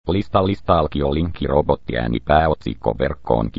Lista alkio linkki robottiääni pääotsikko verkkoon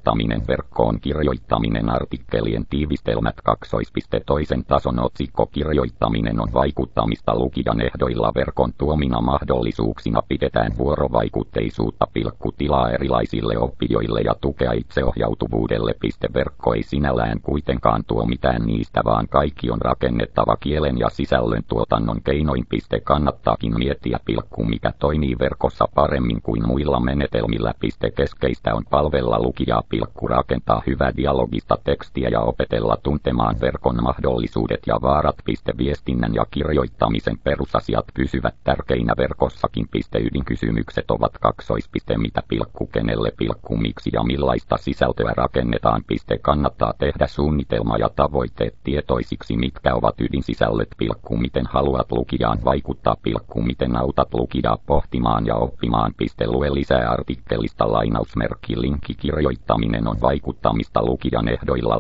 kirjoittaminen artikkelien tiivistelmät toisen tason otsikko kirjoittaminen on vaikuttamista lukijan ehdoilla verkon tuomina mahdollisuuksina pidetään vuorovaikutteisuutta tilaa erilaisille oppijoille ja tukea itseohjautuvuudelle. Verkko ei sinällään kuitenkaan tuo mitään niistä vaan kaikki on rakennettava kielen ja sisällön tuotannon keinoin. Kannattaakin miettiä mikä toimii verkossa paremmin kuin muilla menetelmillä. Keskeistä on palvella lukijaa rakentaa hyvää dialogista tekstiä ja opetella tuntemaan verkon mahdollisuudet ja vaarat. Viestinnän ja kirjoittamisen perusasiat pysyvät tärkeinä verkossakin. Ydinkysymykset ovat mitä kenelle miksi ja millaista sisältöä rakennetaan. Kannattaa tehdä suunnitelma ja tavoitteet tietoisiksi, mitkä ovat ydinsisällöt. Miten haluat lukijaan vaikuttaa. Miten autat lukijaa pohtimaan ja oppimaan. Lue lisää artikkelista linkki kirjoittaminen on vaikuttamista lukijan ehdoilla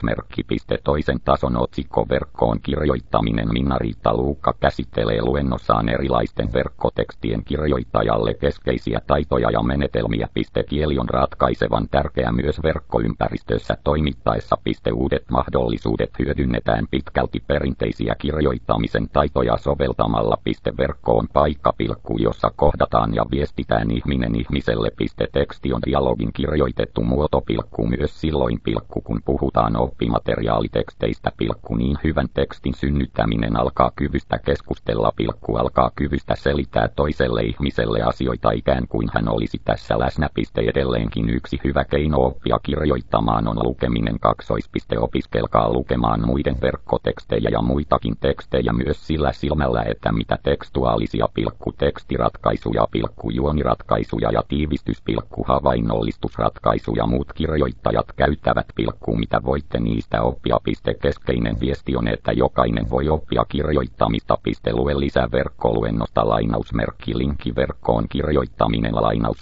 toisen tason otsikko verkkoon kirjoittaminen. Minna-Riitta Luukka käsittelee luennossaan erilaisten verkkotekstien kirjoittajalle keskeisiä taitoja ja menetelmiä. Kieli on ratkaisevan tärkeä myös verkkoympäristössä toimittaessa. Uudet mahdollisuudet hyödynnetään pitkälti perinteisiä kirjoittamisen taitoja soveltamalla. Verkko on paikka jossa kohdataan ja viestitään ihminen ihmiselle. Teksti on dialogin kirjoitettu muoto myös silloin kun puhutaan oppimateriaaliteksteistä. Niin hyvän tekstin synnyttäminen alkaa kyvystä keskustella. Alkaa kyvystä selittää toiselle ihmiselle asioita ikään kuin hän olisi tässä läsnä. Edelleenkin yksi hyvä keino oppia kirjoittamaan on lukeminen. Opiskelkaa lukemaan muiden verkkotekstejä ja muitakin tekstejä myös sillä silmällä, että mitä tekstuaalisia tekstiratkaisuja juoniratkaisuja ja tiivistys havainnollistusratkaisuja muut kirjoittajat käyttävät. Mitä voitte niistä oppia. Keskeinen viesti on, että jokainen voi oppia kirjoittamista. Lue lisää verkkoluennosta linkki verkkoon kirjoittaminen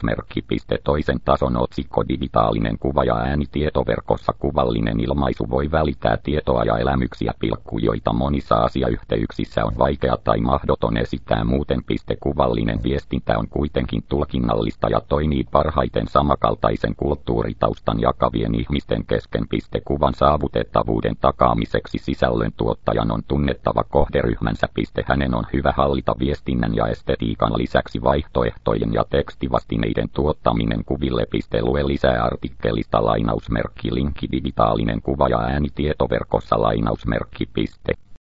toisen tason otsikko digitaalinen kuva ja ääni tietoverkossa. Kuvallinen ilmaisu voi välittää tietoa ja elämyksiä. Joita monissa asiayhteyksissä on vaikea tai mahdoton esittää muuten. Kuvallinen viestintä on kuitenkin tulkinnallista ja toimii parhaiten samankaltaisen kulttuuritaustan jakavien ihmisten kesken. Kuvan saavutettavuuden takaamiseksi sisällön tuottajan on tunnettava kohderyhmänsä. Hänen on hyvä hallita viestinnän ja estetiikan lisäksi vaihtoehtojen ja tekstivastineiden tuottaminen kuville. Lue lisää artikkelista linkki digitaalinen kuva ja ääni tietoverkossa .